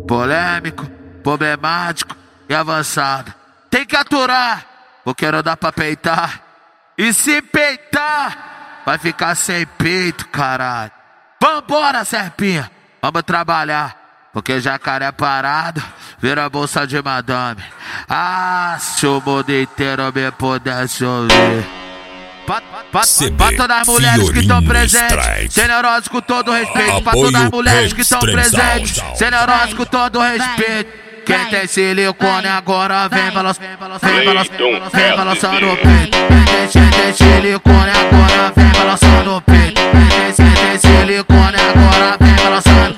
polêmico, problemático e avançado. Tem que aturar, porque não dá pra peitar. E se peitar, vai ficar sem peito, caralho. Vambora, serpinha, vamos trabalhar. Porque jacaré parado vira bolsa de madame. Ah, se o mundo inteiro me pudesse ouvir. Pra todas as mulheres que estão presentes, generosos com todo respeito. Pra todas as mulheres que estão presentes, generosos com todo respeito. Quem tem silicone agora vem balançando o peito. Quem tem silicone agora vem balançando o peito. Quem tem silicone agora vem balançando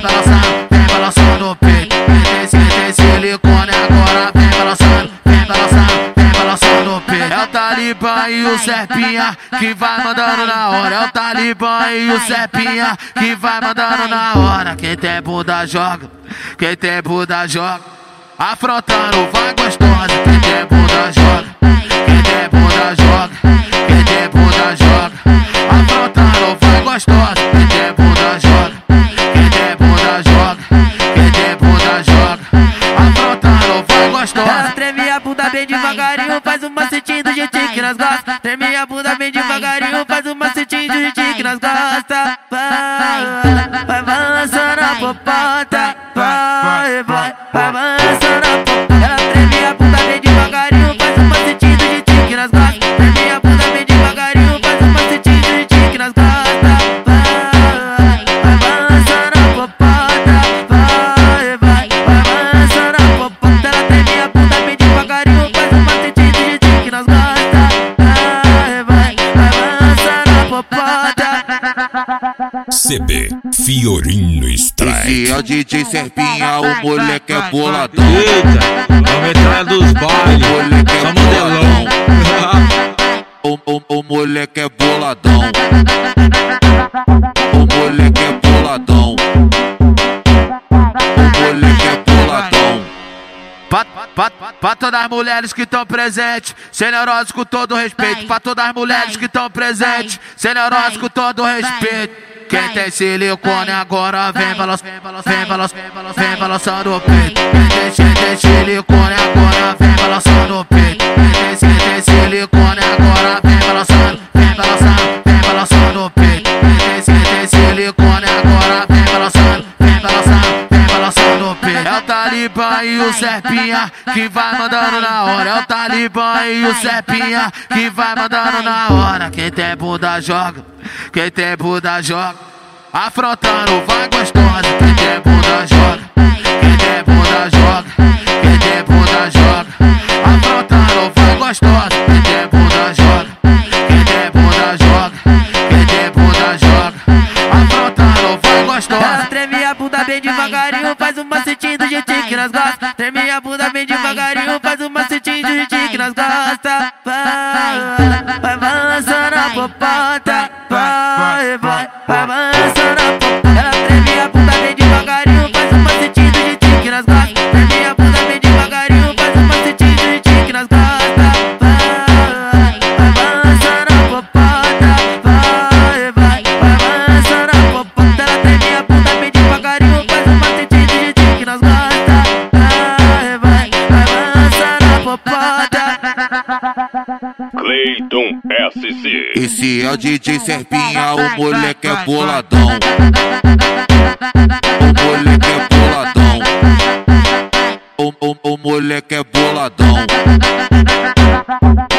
o peito. Quem tem silicone agora vem balançando o peito. É o Talibã e o Serpinha que vai mandando na hora. É o Talibã e o Serpinha que vai mandando na hora. Quem tem bunda joga, quem tem bunda joga. Afrontando vai gostosa. Quem tem bunda joga, quem tem bunda joga. Quem tem bunda joga. Afrontando vai gostosa. Quem tem bunda joga, quem tem bunda joga. Quem tem bunda joga. Afrontando vai gostosa. Ela treme a bunda bem devagarinho, faz um macetinho do jeitinho que nós gosta. Treme a bunda bem devagarinho, faz um macetinho do jeitinho que nós gosta. Vai balançando a popota, vai balançando a popota. Ela treme a bunda bem devagarinho, faz um macetinho do jeitinho que nós gosta. Treme a bunda bem devagarinho, faz um macetinho do jeitinho que nós gosta. Vai balançando a popota, vai balançando a popota. Ela treme a bunda bem devagarinho, faz um macetinho do jeitinho que nós gosta. Vai balançando a popota. CB Fiorinho Strike. Esse é o DJ Serpinha, o moleque é boladão. Eita, a metralha dos bailes, O moleque é só modelão. O moleque é boladão. O moleque é boladão. O moleque é boladão. Pra todas as mulheres que estão presentes, generosos com todo respeito. Pra todas as mulheres que estão presentes, generosos com todo respeito. Quem tem silicone agora vem balançando o peito. Quem tem silicone agora vem balançando o peito. Quem tem silicone agora vem balançando o peito. Quem tem silicone agora vem balançando o peito. É o Talibã e o Serpinha que vai mandando na hora. É o Talibã e o Serpinha que vai mandando na hora. Quem tem bunda joga, quem tem bunda joga. Afrontando vai gostosa. Quem tem bunda joga, quem tem bunda joga. Quem tem bunda joga. Afrontando vai gostosa. Quem tem bunda joga, quem tem bunda joga. Quem tem bunda joga. Afrontando vai gostosa. Ela treme a bunda bem devagarinho, faz um macetinho do jeitinho que nós gosta. Treme a bunda bem devagarinho, faz um macetinho do jeitinho que nós gosta. Vai balançando a popota, vai balançando a popota. Ela treme a bunda bem devagarinho, faz um macetinho do jeitinho que nós gosta. Treme a bunda bem devagarinho, faz um macetinho do jeitinho que nós gosta. Vai balançando a popota, vai balançando a popota. Ela treme a bunda bem devagarinho, faz um macetinho do jeitinho que nós gosta. Vai balançando a popota. Cleiton SC. Esse é o DJ Serpinha, o moleque é boladão. O moleque é boladão. O moleque é boladão.